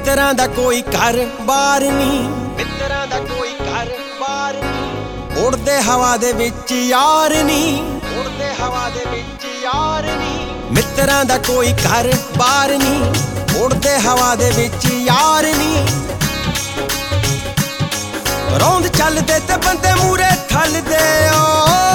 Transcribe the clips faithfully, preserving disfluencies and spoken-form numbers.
ਮਿੱਤਰਾਂ ਦਾ ਕੋਈ ਘਰ ਬਾਰ ਨਹੀਂ, ਮਿੱਤਰਾਂ ਦਾ ਕੋਈ ਘਰ ਬਾਰ ਨਹੀਂ। ਉੜਦੇ ਹਵਾ ਦੇ ਵਿੱਚ ਯਾਰ ਨਹੀਂ, ਉੜਦੇ ਹਵਾ ਦੇ ਵਿੱਚ ਯਾਰ ਨਹੀਂ। ਮਿੱਤਰਾਂ ਦਾ ਕੋਈ ਘਰ ਬਾਰ ਨਹੀਂ, ਉੜਦੇ ਹਵਾ ਦੇ ਵਿੱਚ ਯਾਰ ਨਹੀਂ। ਰੌਂਦ ਚੱਲਦੇ ਤੇ ਬੰਦੇ ਮੂਰੇ ਖਲਦੇ ਓ,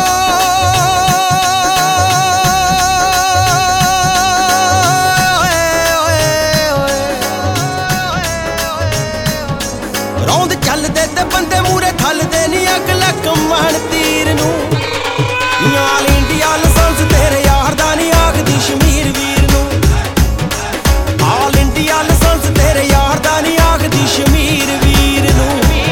ਰੌਂਦ ਚੱਲਦੇ ਤੇ ਬੰਦੇ ਮੂਰੇ ਖਲਦੇ ਨੀ ਅਗਲਾ ਕਮਾਣ ਤੀਰ ਨੂੰ। ਆਲ ਇੰਡੀਆ ਲਾਇਸੈਂਸ ਤੇਰੇ ਯਾਰ ਦਾ ਨੀ ਆਖਦੀ ਸ਼ਮੀਰ ਵੀਰ ਨੂੰ। ਆਲ ਇੰਡੀਆ ਲਾਇਸੈਂਸ ਤੇਰੇ ਯਾਰ ਦਾ ਨੀ ਆਖਦੀ ਸ਼ਮੀਰ ਵੀਰ ਨੂੰ।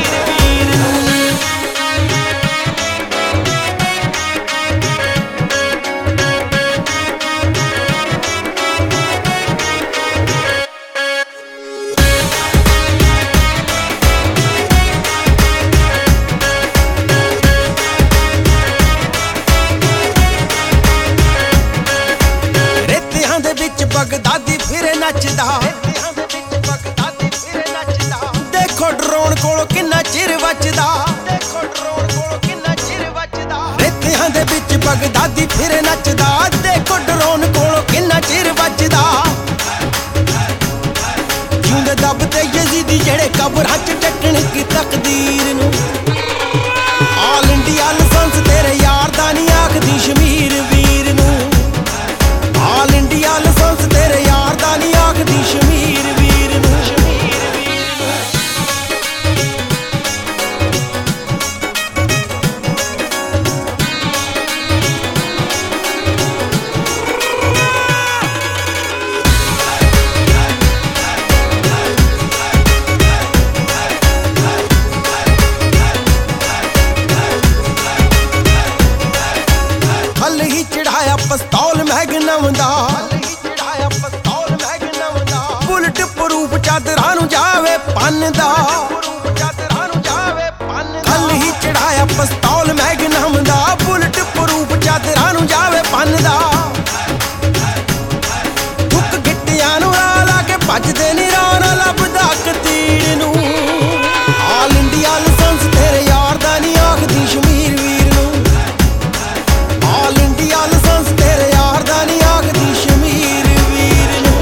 ਬਗਦਾਦੀ ਫਿਰੇ ਨੱਚਦਾ, ਰੇਤਿਆਂ ਦੇ ਵਿੱਚ ਬਗਦਾਦੀ ਫਿਰੇ ਨੱਚਦਾ। ਦੇਖੋ ਡਰੋਨ ਕੋਲੋਂ ਕਿੰਨਾ ਚਿਰ ਵੱਜਦਾ, ਦੇਖੋ ਡਰੋਨ ਕੋਲੋਂ ਕਿੰਨਾ ਚਿਰ ਵੱਜਦਾ। ਰੇਤਿਆਂ ਦੇ ਵਿੱਚ ਬਗਦਾਦੀ ਫਿਰੇ ਨੱਚਦਾ, ਦੇਖੋ ਡਰੋਨ ਕੋਲੋਂ ਕਿੰਨਾ ਚਿਰ ਵੱਜਦਾ। ਜਿਉਂਦੇ ਦੱਬ ਤੇ ਯਜ਼ੀਦੀ ਜਿਹੜੇ ਕਬਰਾਂ 'ਚ ਟੱਕਣ ਕੀ ਤਕਦੀਰ ਨੂੰ। ਆਲ ਇੰਡੀਆ ਲਾਇਸੈਂਸ ਤੇਰੇ ਯਾਰ ਦਾ ਨੀ ਆਖਦੀ ਸ਼ਮੀਰ ਵੀਰ ਨੂੰ। ਆਲ ਇੰਡੀਆ ਲਾਇਸੈਂਸ ਤੇਰੇ ਯਾਰ ਦਾ ਨੀ ਆਖਦੀ ਸ਼ਮੀਰ ਵੀਰ ਨੂੰ। ਹਲ ਹੀ ਚੜਾਇਆ ਪਿਸਤੌਲ ਮੈਗਨਮ ਦਾ, ਬੁਲਟ ਪ੍ਰੂਫ ਚਾਦਰਾਂ ਨੂੰ ਜਾਵੇ ਪੰਨ ਦਾ। ਹਲ ਹੀ ਚੜਾਇਆ ਪਿਸਤੌਲ ਮੈਗਨਮ ਦਾ, ਬੁਲਟ ਪ੍ਰੂਫ ਚਾਦਰਾਂ ਨੂੰ ਜਾਵੇ ਪੰਨ ਦਾ। ਠੁੱਕ ਗਿੱਟਿਆਂ ਨੂੰ ਲਾ ਲਾ ਕੇ ਭੱਜਦੇ ਨੀ ਰਾਹ ਲੱਭਦਾ ਕਤੀੜ ਨੂੰ। ਆਲ ਇੰਡੀਆ ਲਾਇਸੈਂਸ ਤੇਰੇ ਯਾਰ ਦਾ ਨੀ ਆਖਦੀ ਸ਼ਮੀਰ ਵੀਰ ਨੂੰ। ਆਲ ਇੰਡੀਆ ਲਾਇਸੈਂਸ ਤੇਰੇ ਯਾਰ ਦਾ ਨੀ ਆਖਦੀ ਸ਼ਮੀਰ ਵੀਰ ਨੂੰ।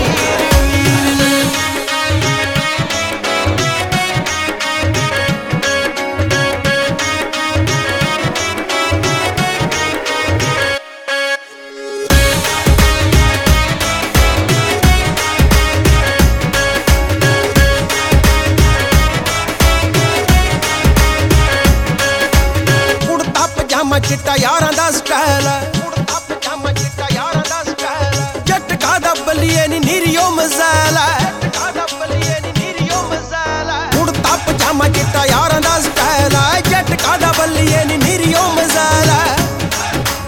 ਕੁੜਤਾ ਪਜਾਮਾ ਚਿੱਟਾ ਯਾਰਾਂ ਦਾ ਸਟਾਈਲ ਹੈ, ਕੁੜਤਾ ਪਜਾਮਾ ਚਿੱਟਾ ਯਾਰਾਂ ਦਾ ਸਟਾਈਲ ਹੈ। ਝਟਕਾ ਦਾ ਬੱਲੀਏ ਨੀ ਨੀਰੀਓ ਮਜ਼ਾਲ ਹੈ, ਝਟਕਾ ਦਾ ਬੱਲੀਏ ਨੀ ਨੀਰੀਓ ਮਜ਼ਾਲ ਹੈ। ਕੁੜਤਾ ਪਜਾਮਾ ਚਿੱਟਾ ਯਾਰਾਂ ਦਾ ਸਟਾਈਲ ਹੈ, ਝਟਕਾ ਦਾ ਬੱਲੀਏ ਨੀ ਨੀਰੀਓ ਮਜ਼ਾਲ ਹੈ।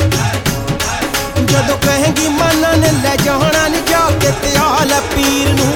ਜਦੋਂ ਕਹੇਂਗੀ ਮਾਨਾ ਨੇ ਲੈ ਜਾਣਾ ਨੀ ਜਾ ਕੇ ਤਿਆਲ ਪੀਰ ਨੂੰ।